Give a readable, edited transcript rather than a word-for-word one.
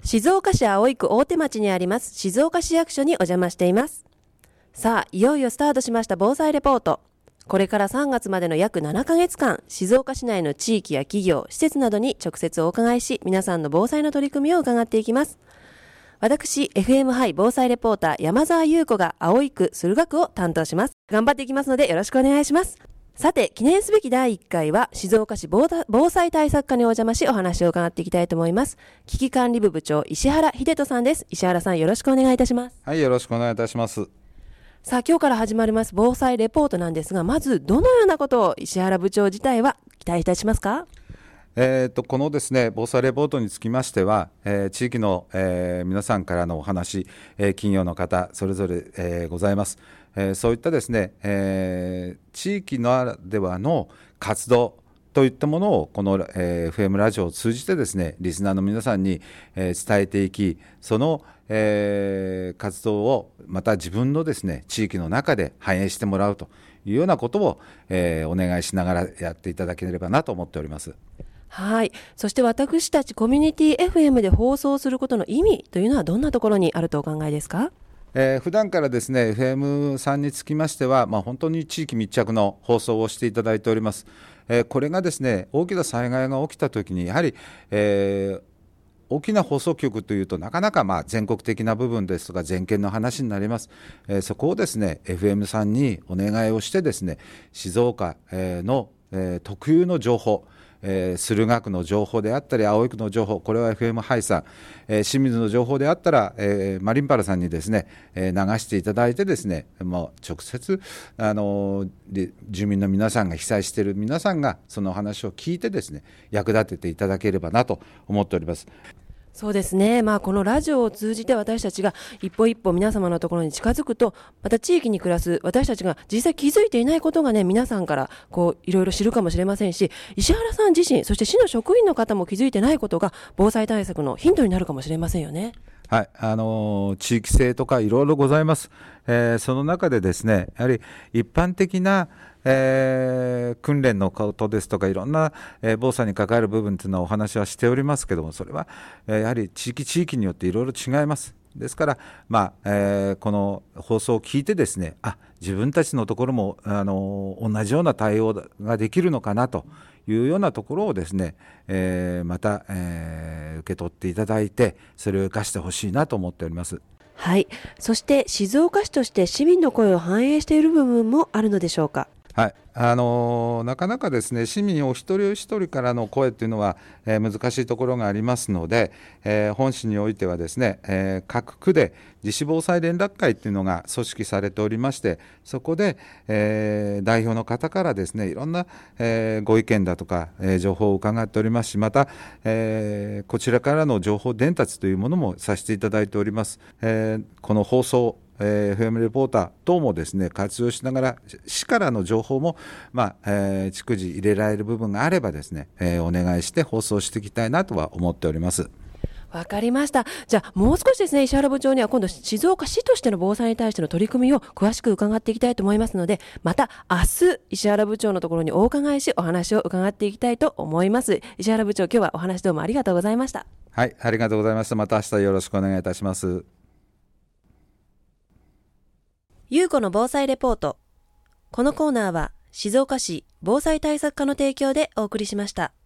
静岡市葵区大手町にあります静岡市役所にお邪魔しています。さあ、いよいよスタートしました防災レポート。これから3月までの約7ヶ月間、静岡市内の地域や企業、施設などに直接お伺いし、皆さんの防災の取り組みを伺っていきます。私、FM ハイ防災レポーター山澤優子が葵区駿河区を担当します。頑張っていきますのでよろしくお願いします。さて、記念すべき第1回は静岡市防災対策課にお邪魔しお話を伺っていきたいと思います。危機管理部部長石原秀人さんです。石原さん、よろしくお願いいたします。 はい、よろしくお願いいたします。 さあ、今日から始まります防災レポートなんですが、まずどのようなことを石原部長自体は期待いたしますか？ このですね、防災レポートにつきましては、地域の、皆さんからのお話、企業の方それぞれ、ございます。そういったですね、地域ならではの活動といったものをこの、FM ラジオを通じてですね、リスナーの皆さんに、伝えていき、その、活動をまた自分のですね、地域の中で反映してもらうというようなことを、お願いしながらやっていただければなと思っております。 はい。そして私たちコミュニティ FM で放送することの意味というのはどんなところにあるとお考えですか？ 普段からですね FM さんにつきましては、本当に地域密着の放送をしていただいております。これがですね大きな災害が起きたときにやはり、大きな放送局というとなかなか全国的な部分ですとか全県の話になります。そこをですね FM さんにお願いをしてですね静岡の特有の情報、駿河区の情報であったり葵区の情報、これは FM ハイさん、清水の情報であったら、マリンパラさんにですね、流していただいてですね、直接住民の皆さんが被災している皆さんがその話を聞いてですね役立てていただければなと思っております。 そうですね、このラジオを通じて私たちが一歩一歩皆様のところに近づくと、また地域に暮らす私たちが実際気づいていないことがね、皆さんからいろいろ知るかもしれませんし、石原さん自身そして市の職員の方も気づいてないことが防災対策のヒントになるかもしれませんよね。 はい、地域性とかいろいろございます。その中でですねやはり一般的な訓練のことですとかいろんな、防災に関わる部分というのはお話はしておりますけども、それは、やはり地域によっていろいろ違います。ですから、この放送を聞いてですね自分たちのところも同じような対応ができるのかなというようなところをですね、また、受け取っていただいてそれを生かしてほしいなと思っております。 はい。そして静岡市として市民の声を反映している部分もあるのでしょうか？ はい、なかなかですね市民お一人お一人からの声というのは、難しいところがありますので、本市においてはですね、各区で自主防災連絡会というのが組織されておりまして、そこで、代表の方からですねいろんな、ご意見だとか、情報を伺っておりますし、また、こちらからの情報伝達というものもさせていただいております。この放送FM レポーター等もですね活用しながら市からの情報も、逐次入れられる部分があればですね、お願いして放送していきたいなとは思っております。 わかりました。じゃあもう少しですね、石原部長には今度静岡市としての防災に対しての取り組みを詳しく伺っていきたいと思いますので、また明日石原部長のところにお伺いしお話を伺っていきたいと思います。石原部長、今日はお話どうもありがとうございました。 はい、ありがとうございました。また明日よろしくお願いいたします。 ゆうこの防災レポート。このコーナーは静岡市防災対策課の提供でお送りしました。